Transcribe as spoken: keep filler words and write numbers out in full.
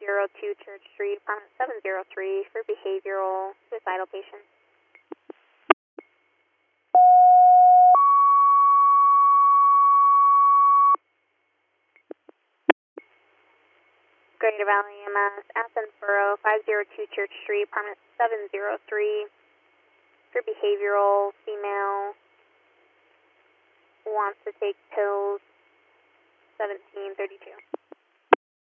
zero two Church Street, apartment seven zero three for behavioral suicidal patient. Greater Valley E M S, Athens Borough, five zero two Church Street, apartment seven zero three for behavioral, female, wants to take pills, seventeen thirty-two.